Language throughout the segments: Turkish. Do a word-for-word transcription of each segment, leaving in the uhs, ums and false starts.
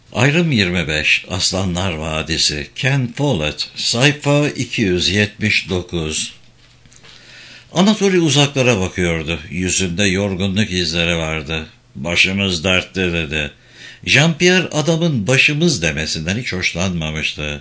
Ayrım yirmi beş Aslanlar Vadisi Ken Follett Sayfa iki yüz yetmiş dokuz. Anatoly uzaklara bakıyordu. Yüzünde yorgunluk izleri vardı. Başımız dertte dedi. Jean-Pierre adamın başımız demesinden hiç hoşlanmamıştı.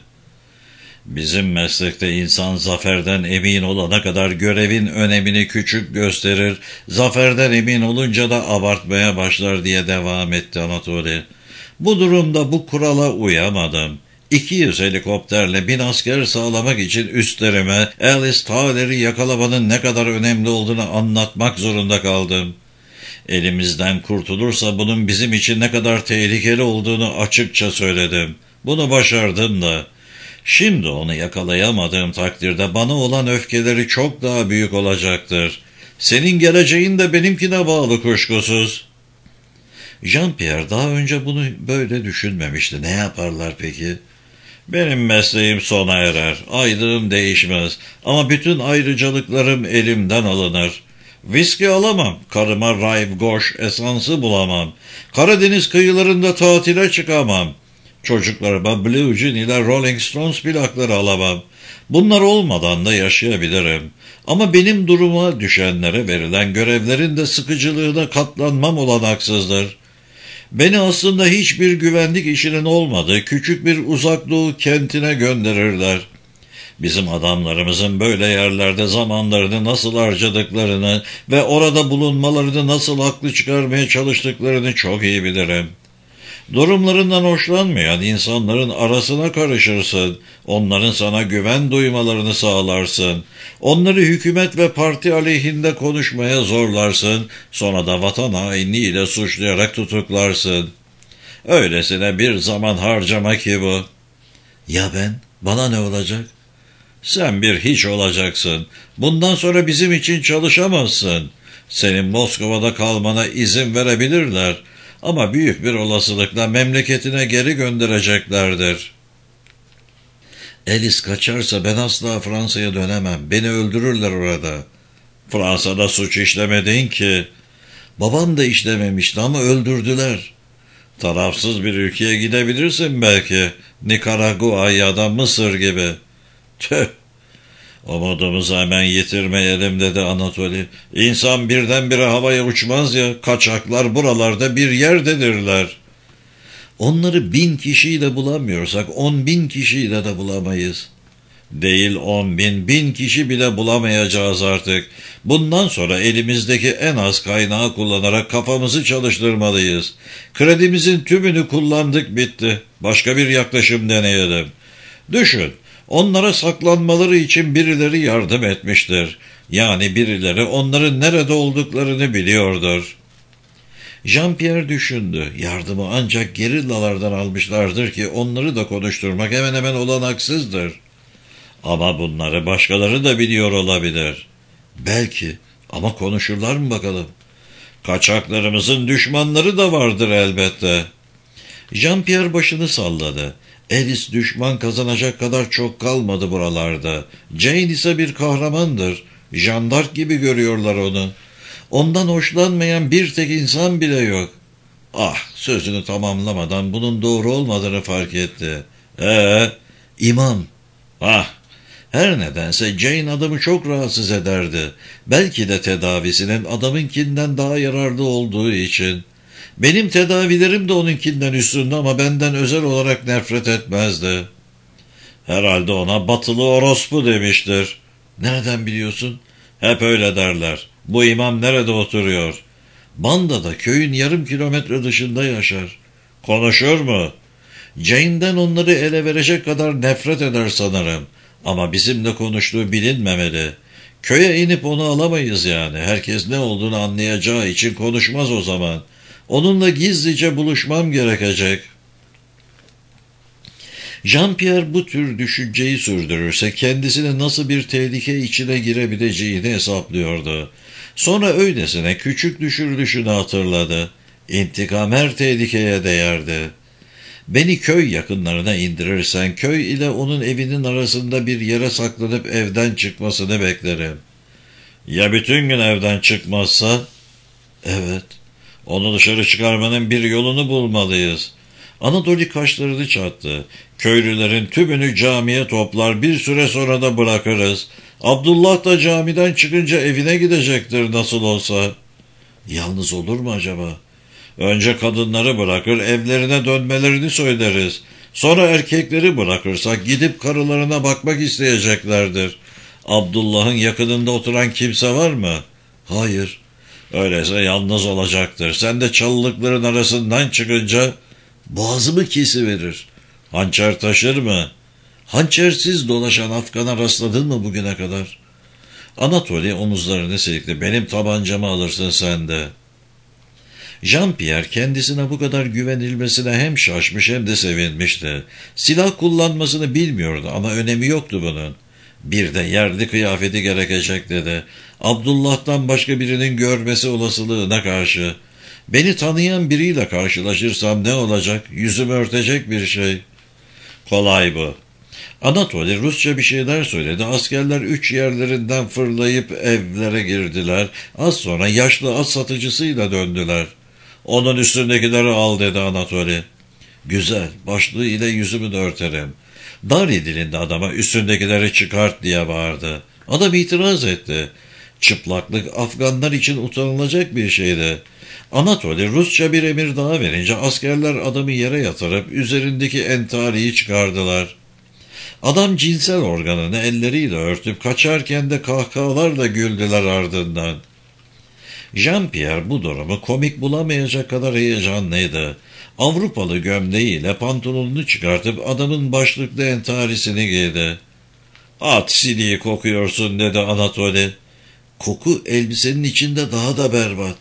Bizim meslekte insan zaferden emin olana kadar görevin önemini küçük gösterir, zaferden emin olunca da abartmaya başlar diye devam etti Anatoly. Bu durumda bu kurala uyamadım. iki yüz helikopterle bin asker sağlamak için üstlerime Alice Tyler'i yakalamanın ne kadar önemli olduğunu anlatmak zorunda kaldım. Elimizden kurtulursa bunun bizim için ne kadar tehlikeli olduğunu açıkça söyledim. Bunu başardım da. Şimdi onu yakalayamadığım takdirde bana olan öfkeleri çok daha büyük olacaktır. Senin geleceğin de benimkine bağlı kuşkusuz. Jean-Pierre daha önce bunu böyle düşünmemişti. Ne yaparlar peki? Benim mesleğim sona erer. Aylığım değişmez. Ama bütün ayrıcalıklarım elimden alınır. Viski alamam. Karıma Rive Gosh esansı bulamam. Karadeniz kıyılarında tatile çıkamam. Çocuklarıma Blue Jean ile Rolling Stones plakları alamam. Bunlar olmadan da yaşayabilirim. Ama benim duruma düşenlere verilen görevlerin de sıkıcılığına katlanmam olanaksızdır. Beni aslında hiçbir güvenlik işinin olmadığı küçük bir uzak doğu kentine gönderirler. Bizim adamlarımızın böyle yerlerde zamanlarını nasıl harcadıklarını ve orada bulunmalarını nasıl haklı çıkarmaya çalıştıklarını çok iyi bilirim. Durumlarından hoşlanmayan insanların arasına karışırsın, onların sana güven duymalarını sağlarsın, onları hükümet ve parti aleyhinde konuşmaya zorlarsın, sonra da vatan hainliğiyle suçlayarak tutuklarsın. Öylesine bir zaman harcama ki bu. Ya ben? Bana ne olacak? Sen bir hiç olacaksın. Bundan sonra bizim için çalışamazsın. Senin Moskova'da kalmana izin verebilirler. Ama büyük bir olasılıkla memleketine geri göndereceklerdir. Alice kaçarsa ben asla Fransa'ya dönemem. Beni öldürürler orada. Fransa'da suç işlemedin ki. Babam da işlememişti ama öldürdüler. Tarafsız bir ülkeye gidebilirsin belki. Nikaragua ya da Mısır gibi. Tüh! Umudumuzu hemen yitirmeyelim dedi Anatoly. İnsan birdenbire havaya uçmaz ya, kaçaklar buralarda bir yerdedirler. Onları bin kişiyle bulamıyorsak on bin kişiyle de bulamayız. Değil on bin, bin kişi bile bulamayacağız artık. Bundan sonra elimizdeki en az kaynağı kullanarak kafamızı çalıştırmalıyız. Kredimizin tümünü kullandık, bitti. Başka bir yaklaşım deneyelim. Düşün. Onlara saklanmaları için birileri yardım etmiştir. Yani birileri onların nerede olduklarını biliyordur. Jean-Pierre düşündü. Yardımı ancak gerillalardan almışlardır ki onları da konuşturmak hemen hemen olanaksızdır. Ama bunları başkaları da biliyor olabilir. Belki, ama konuşurlar mı bakalım? Kaçaklarımızın düşmanları da vardır elbette. Jean-Pierre başını salladı. Alice düşman kazanacak kadar çok kalmadı buralarda. Jane ise bir kahramandır. Jeanne d'Arc gibi görüyorlar onu. Ondan hoşlanmayan bir tek insan bile yok. Ah, sözünü tamamlamadan bunun doğru olmadığını fark etti. Ee, imam. Ah, her nedense Jane adamı çok rahatsız ederdi. Belki de tedavisinin adamınkinden daha yararlı olduğu için. Benim tedavilerim de onunkinden üstünde ama benden özel olarak nefret etmezdi. Herhalde ona batılı orospu demiştir. Nereden biliyorsun? Hep öyle derler. Bu imam nerede oturuyor? Banda'da, köyün yarım kilometre dışında yaşar. Konuşur mu? Jane'den onları ele verecek kadar nefret eder sanırım. Ama bizimle konuştuğu bilinmemeli. Köye inip onu alamayız yani. Herkes ne olduğunu anlayacağı için konuşmaz o zaman. Onunla gizlice buluşmam gerekecek. Jean-Pierre bu tür düşünceyi sürdürürse kendisine nasıl bir tehlike içine girebileceğini hesaplıyordu. Sonra öylesine küçük düşürülüşünü hatırladı. İntikam her tehlikeye değerdi. Beni köy yakınlarına indirirsen köy ile onun evinin arasında bir yere saklanıp evden çıkmasını beklerim. Ya bütün gün evden çıkmazsa? Evet. Onu dışarı çıkarmanın bir yolunu bulmalıyız. Anadolu kaşlarını çattı. Köylülerin tümünü camiye toplar, bir süre sonra da bırakırız. Abdullah da camiden çıkınca evine gidecektir nasıl olsa. Yalnız olur mu acaba? Önce kadınları bırakır, evlerine dönmelerini söyleriz. Sonra erkekleri bırakırsak gidip karılarına bakmak isteyeceklerdir. Abdullah'ın yakınında oturan kimse var mı? Hayır. Öyleyse yalnız olacaktır. Sen de çalılıkların arasından çıkınca boğazımı kesiverir. Hançer taşır mı? Hançersiz dolaşan Afgan'a rastladın mı bugüne kadar? Anatoli omuzlarını silkti. Benim tabancamı alırsın sen de. Jean-Pierre kendisine bu kadar güvenilmesine hem şaşmış hem de sevinmişti. Silah kullanmasını bilmiyordu ama önemi yoktu bunun. Bir de yerli kıyafeti gerekecek dedi. Abdullah'tan başka birinin görmesi olasılığına karşı. Beni tanıyan biriyle karşılaşırsam ne olacak? Yüzümü örtecek bir şey. Kolay bu. Anatoli Rusça bir şeyler söyledi. Askerler üç yerlerinden fırlayıp evlere girdiler. Az sonra yaşlı at satıcısıyla döndüler. Onun üstündekileri al dedi Anatoli. Güzel, başlığı ile yüzümü de örterim. Dari dilinde adama üstündekileri çıkart diye bağırdı. Adam itiraz etti. Çıplaklık Afganlar için utanılacak bir şeydi. Anatoli Rusça bir emir daha verince askerler adamı yere yatırıp üzerindeki entariyi çıkardılar. Adam cinsel organını elleriyle örtüp kaçarken de kahkahalarla güldüler ardından. Jean-Pierre bu durumu komik bulamayacak kadar heyecanlıydı. Avrupalı gömleğiyle pantolonunu çıkartıp adamın başlıklı entarisini giydi. "At siliği kokuyorsun" dedi Anatoli. "Koku elbisenin içinde daha da berbat."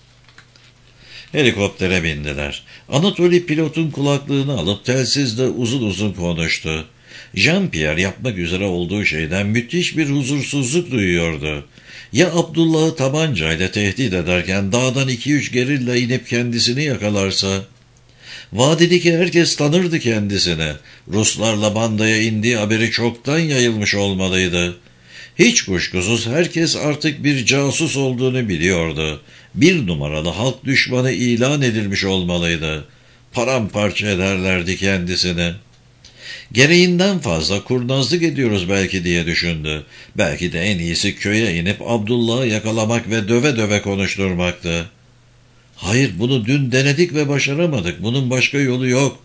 Helikoptere bindiler. Anatoli pilotun kulaklığını alıp telsizle uzun uzun konuştu. Jean-Pierre yapmak üzere olduğu şeyden müthiş bir huzursuzluk duyuyordu. Ya Abdullah'ı tabancayla tehdit ederken dağdan iki üç gerilla inip kendisini yakalarsa? Vadideki herkes tanırdı kendisini. Ruslarla bandaya indiği haberi çoktan yayılmış olmalıydı. Hiç kuşkusuz herkes artık bir casus olduğunu biliyordu. Bir numaralı halk düşmanı ilan edilmiş olmalıydı. Paramparça ederlerdi kendisini. Gereğinden fazla kurnazlık ediyoruz belki diye düşündü. Belki de en iyisi köye inip Abdullah'ı yakalamak ve döve döve konuşturmaktı. Hayır, bunu dün denedik ve başaramadık. Bunun başka yolu yok.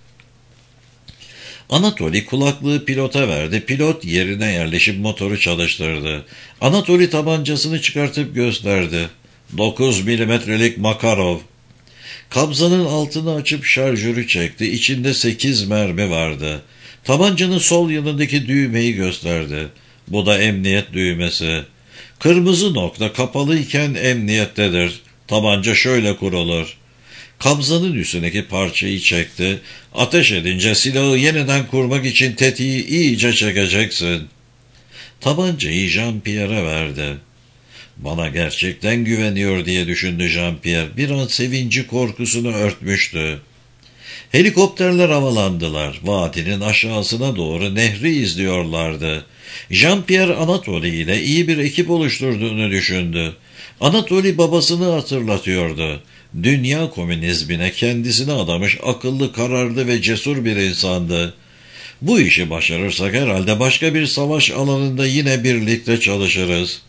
Anatoli kulaklığı pilota verdi. Pilot yerine yerleşip motoru çalıştırdı. Anatoli tabancasını çıkartıp gösterdi. Dokuz milimetrelik Makarov. Kabzanın altını açıp şarjörü çekti. İçinde sekiz mermi vardı. Tabancanın sol yanındaki düğmeyi gösterdi. Bu da emniyet düğmesi. Kırmızı nokta kapalıyken emniyettedir. Tabanca şöyle kurulur. Kabzanın üstündeki parçayı çekti. Ateş edince silahı yeniden kurmak için tetiği iyice çekeceksin. Tabancayı Jean-Pierre'e verdi. Bana gerçekten güveniyor diye düşündü Jean-Pierre. Bir an sevinci korkusunu örtmüştü. Helikopterler havalandılar. Vadinin aşağısına doğru nehri izliyorlardı. Jean-Pierre Anatoli ile iyi bir ekip oluşturduğunu düşündü. Anatoli babasını hatırlatıyordu. Dünya komünizmine kendisini adamış akıllı, kararlı ve cesur bir insandı. Bu işi başarırsak herhalde başka bir savaş alanında yine birlikte çalışırız.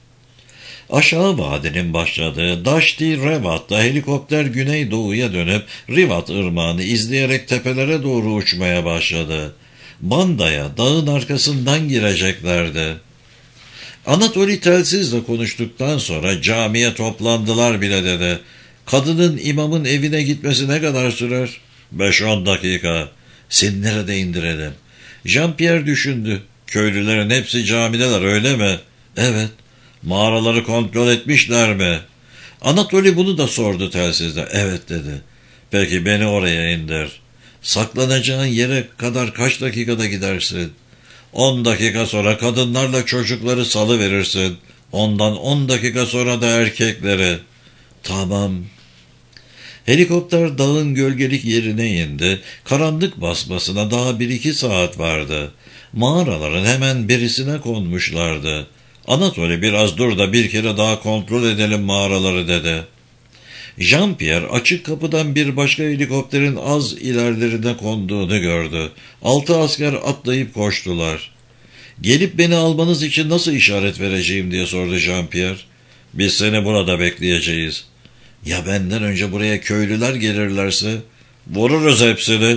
Aşağı vadinin başladığı Daşti Revat'ta helikopter güneydoğuya dönüp Rivat ırmağını izleyerek tepelere doğru uçmaya başladı. Bandaya dağın arkasından gireceklerdi. Anatoli telsizle konuştuktan sonra camiye toplandılar bile dedi. Kadının imamın evine gitmesi ne kadar sürer? Beş on dakika. Seni nerede indirelim? Jean-Pierre düşündü. Köylülerin hepsi camideler öyle mi? Evet. Mağaraları kontrol etmişler mi? Anatoli bunu da sordu telsizde. Evet dedi. Peki beni oraya indir. Saklanacağın yere kadar kaç dakikada gidersin? On dakika sonra kadınlarla çocukları salıverirsin. Ondan on dakika sonra da erkekleri. Tamam. Helikopter dağın gölgelik yerine indi. Karanlık basmasına daha bir iki saat vardı. Mağaraların hemen birisine konmuşlardı. Anatoli biraz dur da bir kere daha kontrol edelim mağaraları dedi. Jean-Pierre açık kapıdan bir başka helikopterin az ilerlerine konduğunu gördü. Altı asker atlayıp koştular. "Gelip beni almanız için nasıl işaret vereceğim?" diye sordu Jean-Pierre. "Biz seni burada bekleyeceğiz." "Ya benden önce buraya köylüler gelirlerse?" "Vururuz hepsini."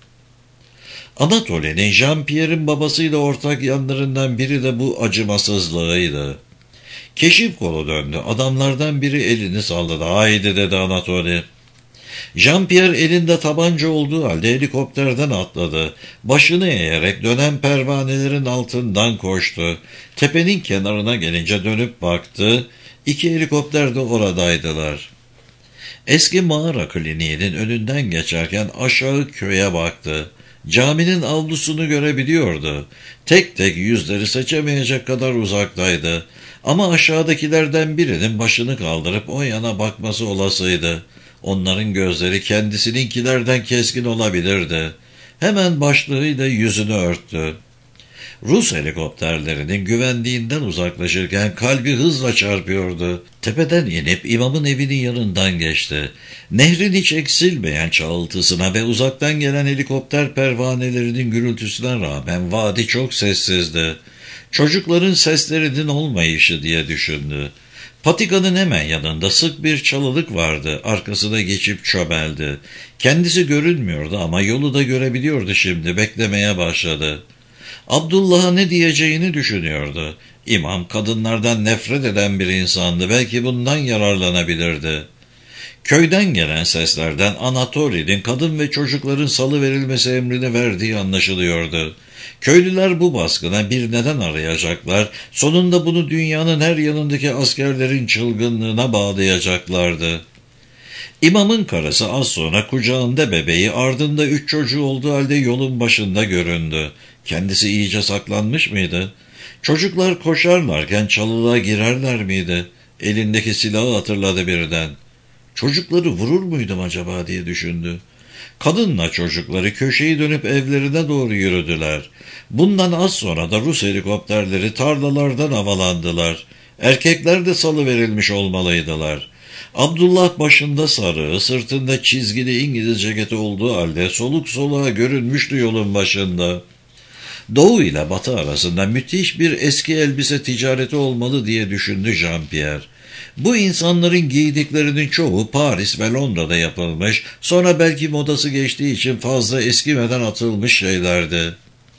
Anatoly'nin Jean-Pierre'in babasıyla ortak yanlarından biri de bu acımasızlığıydı. Keşif kolu döndü. Adamlardan biri elini salladı. "Haydi," dedi Anatoly. Jean-Pierre elinde tabanca olduğu halde helikopterden atladı. Başını eğerek dönen pervanelerin altından koştu. Tepenin kenarına gelince dönüp baktı. İki helikopter de oradaydılar. Eski mağara kliniğinin önünden geçerken aşağı köye baktı. Caminin avlusunu görebiliyordu. Tek tek yüzleri seçemeyecek kadar uzaktaydı. Ama aşağıdakilerden birinin başını kaldırıp o yana bakması olasıydı. Onların gözleri kendisininkilerden keskin olabilirdi. Hemen başlığıyla yüzünü örttü. Rus helikopterlerinin güvenliğinden uzaklaşırken kalbi hızla çarpıyordu. Tepeden inip imamın evinin yanından geçti. Nehrin hiç eksilmeyen çağıltısına ve uzaktan gelen helikopter pervanelerinin gürültüsüne rağmen vadi çok sessizdi. Çocukların seslerinin olmayışı diye düşündü. Patikanın hemen yanında sık bir çalılık vardı. Arkasına geçip çömeldi. Kendisi görünmüyordu ama yolu da görebiliyordu şimdi. Beklemeye başladı. Abdullah'a ne diyeceğini düşünüyordu. İmam kadınlardan nefret eden bir insandı. Belki bundan yararlanabilirdi. Köyden gelen seslerden Anatoly'nin kadın ve çocukların salıverilmesi emrini verdiği anlaşılıyordu. Köylüler bu baskına bir neden arayacaklar, sonunda bunu dünyanın her yanındaki askerlerin çılgınlığına bağlayacaklardı. İmamın karısı az sonra kucağında bebeği, ardında üç çocuğu olduğu halde yolun başında göründü. Kendisi iyice saklanmış mıydı? Çocuklar koşarlarken çalılığa girerler miydi? Elindeki silahı hatırladı birden. Çocukları vurur muydum acaba diye düşündü. Kadınla çocukları köşeyi dönüp evlerine doğru yürüdüler. Bundan az sonra da Rus helikopterleri tarlalardan havalandılar. Erkekler de salıverilmiş olmalıydılar. Abdullah başında sarığı, sırtında çizgili İngiliz ceketi olduğu halde soluk soluğa görünmüştü yolun başında. Doğu ile batı arasında müthiş bir eski elbise ticareti olmalı diye düşündü Jean-Pierre. Bu insanların giydiklerinin çoğu Paris ve Londra'da yapılmış, sonra belki modası geçtiği için fazla eskimeden atılmış şeylerdi.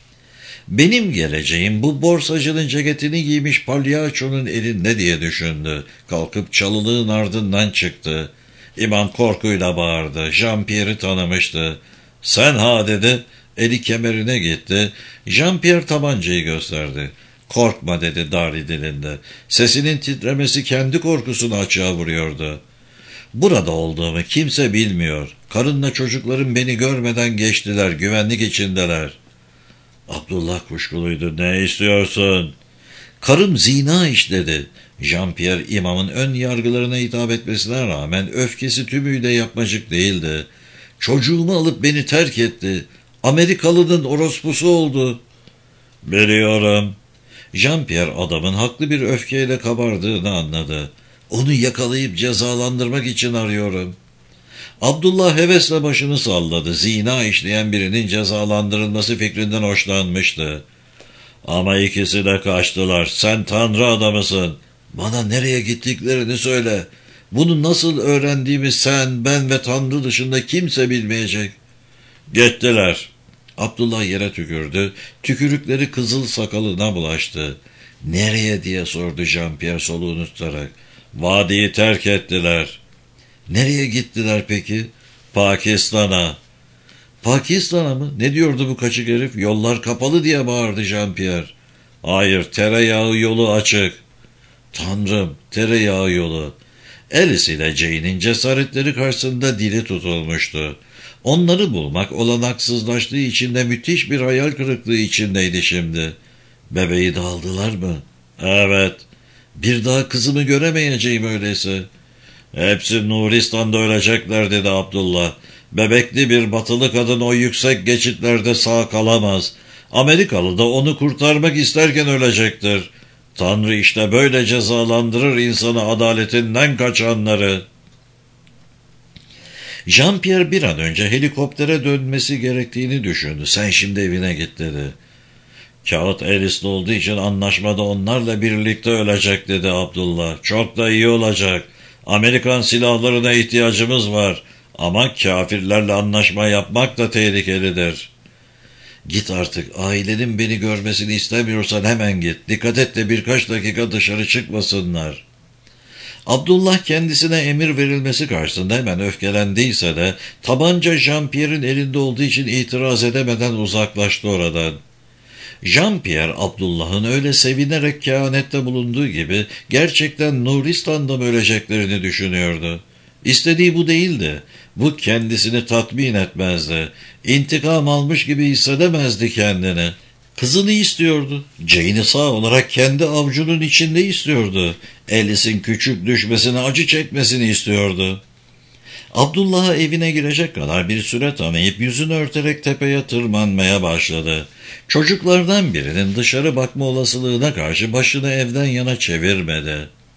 Benim geleceğim bu borsacının ceketini giymiş palyaçonun elinde diye düşündü. Kalkıp çalılığın ardından çıktı. İmam korkuyla bağırdı. Jean-Pierre'i tanımıştı. "Sen ha," dedi. Eli kemerine gitti. Jean-Pierre tabancayı gösterdi. "Korkma," dedi Dari dilinde. Sesinin titremesi kendi korkusunu açığa vuruyordu. "Burada olduğumu kimse bilmiyor. Karınla çocuklarım beni görmeden geçtiler. Güvenlik içindeler." Abdullah kuşkuluydu. "Ne istiyorsun?" "Karım zina işledi." Jean-Pierre imamın ön yargılarına hitap etmesine rağmen öfkesi tümüyle yapmacık değildi. "Çocuğumu alıp beni terk etti. Amerikalı'nın orospusu oldu." "Biliyorum." Jean-Pierre adamın haklı bir öfkeyle kabardığını anladı. "Onu yakalayıp cezalandırmak için arıyorum." Abdullah hevesle başını salladı. Zina işleyen birinin cezalandırılması fikrinden hoşlanmıştı. "Ama ikisi de kaçtılar. Sen Tanrı adamısın. Bana nereye gittiklerini söyle. Bunu nasıl öğrendiğimi sen, ben ve Tanrı dışında kimse bilmeyecek." "Gittiler." Abdullah yere tükürdü. Tükürükleri kızıl sakalına bulaştı. "Nereye?" diye sordu Jean-Pierre soluğunu tutarak. "Vadiyi terk ettiler." "Nereye gittiler peki?" "Pakistan'a." "Pakistan'a mı? Ne diyordu bu kaçık herif? Yollar kapalı diye bağırdı Jean-Pierre. "Hayır, tereyağı yolu açık." "Tanrım, tereyağı yolu." Alice ile Jane'in cesaretleri karşısında dili tutulmuştu. Onları bulmak olanaksızlaştığı için de müthiş bir hayal kırıklığı içindeydi şimdi. "Bebeği de aldılar mı?" "Evet." "Bir daha kızımı göremeyeceğim öyleyse." "Hepsi Nuristan'da ölecekler," dedi Abdullah. "Bebekli bir batılı kadın o yüksek geçitlerde sağ kalamaz. Amerikalı da onu kurtarmak isterken ölecektir. Tanrı işte böyle cezalandırır insanı adaletinden kaçanları." Jean-Pierre bir an önce helikoptere dönmesi gerektiğini düşündü. Sen şimdi evine git dedi. Kağıt Alice'de olduğu için anlaşmada onlarla birlikte ölecek dedi Abdullah. Çok da iyi olacak. Amerikan silahlarına ihtiyacımız var. Ama kafirlerle anlaşma yapmak da tehlikelidir. Git artık. Ailenin beni görmesini istemiyorsan hemen git. Dikkat et de birkaç dakika dışarı çıkmasınlar. Abdullah kendisine emir verilmesi karşısında hemen öfkelendiyse de tabanca Jean-Pierre'in elinde olduğu için itiraz edemeden uzaklaştı oradan. Jean-Pierre, Abdullah'ın öyle sevinerek kehanette bulunduğu gibi gerçekten Nuristan'da mı öleceklerini düşünüyordu. İstediği bu değildi. Bu kendisini tatmin etmezdi. İntikam almış gibi hissedemezdi kendini. Kızını istiyordu. Jane'i sağ olarak kendi avucunun içinde istiyordu. Alice'in küçük düşmesine, acı çekmesini istiyordu. Abdullah'a evine girecek kadar bir süre tanıyıp yüzünü örterek tepeye tırmanmaya başladı. Çocuklardan birinin dışarı bakma olasılığına karşı başını evden yana çevirmedi.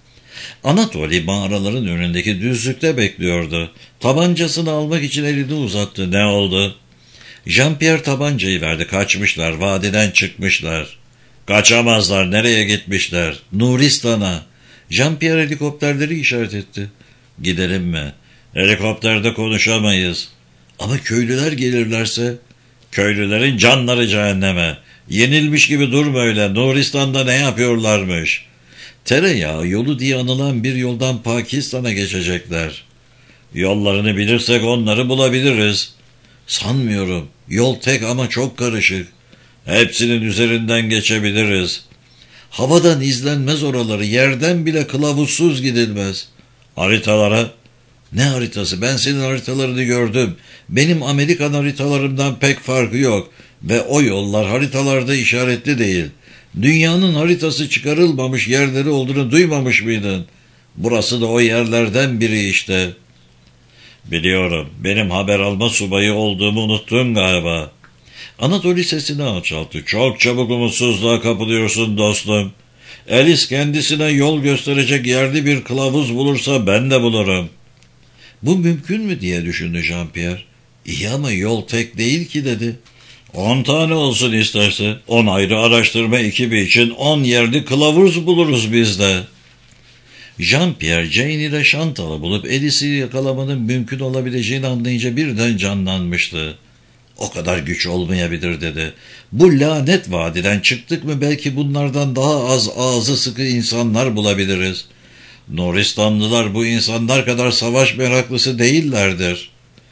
Anatoli mağaraların önündeki düzlükte bekliyordu. Tabancasını almak için elini uzattı. Ne oldu? Jean-Pierre tabancayı verdi. Kaçmışlar, vadiden çıkmışlar. Kaçamazlar, nereye gitmişler? Nuristan'a. Jean-Pierre helikopterleri işaret etti. Gidelim mi? Helikopterde konuşamayız. Ama köylüler gelirlerse? Köylülerin canları cehenneme. Yenilmiş gibi durma öyle. Nuristan'da ne yapıyorlarmış? Tereyağı yolu diye anılan bir yoldan Pakistan'a geçecekler. Yollarını bilirsek onları bulabiliriz. Sanmıyorum. Yol tek ama çok karışık. Hepsinin üzerinden geçebiliriz. Havadan izlenmez oraları, yerden bile kılavuzsuz gidilmez. Haritalara? Ne haritası? Ben senin haritalarını gördüm. Benim Amerikan haritalarımdan pek farkı yok. Ve o yollar haritalarda işaretli değil. Dünyanın haritası çıkarılmamış yerleri olduğunu duymamış mıydın? Burası da o yerlerden biri işte. Biliyorum. Benim haber alma subayı olduğumu unuttun galiba. Anatoli sesini alçalttı. Çok çabuk umutsuzluğa kapılıyorsun dostum. Alice kendisine yol gösterecek yerli bir kılavuz bulursa ben de bulurum. Bu mümkün mü diye düşündü Jean-Pierre. İyi ama yol tek değil ki dedi. On tane olsun isterse. On ayrı araştırma ekibi için on yerli kılavuz buluruz biz de. Jean-Pierre, Jane ile Chantal'ı bulup Alice'i yakalamanın mümkün olabileceğini anlayınca birden canlanmıştı. O kadar güç olmayabilir dedi. Bu lanet vadiden çıktık mı belki bunlardan daha az ağzı sıkı insanlar bulabiliriz. Nuristanlılar bu insanlar kadar savaş meraklısı değillerdir.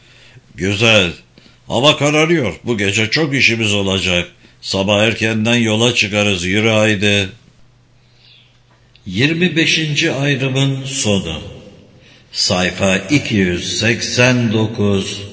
Güzel. Hava kararıyor. Bu gece çok işimiz olacak. Sabah erkenden yola çıkarız. Yürü haydi. yirmi beşinci ayrımın sonu. Sayfa iki yüz seksen dokuz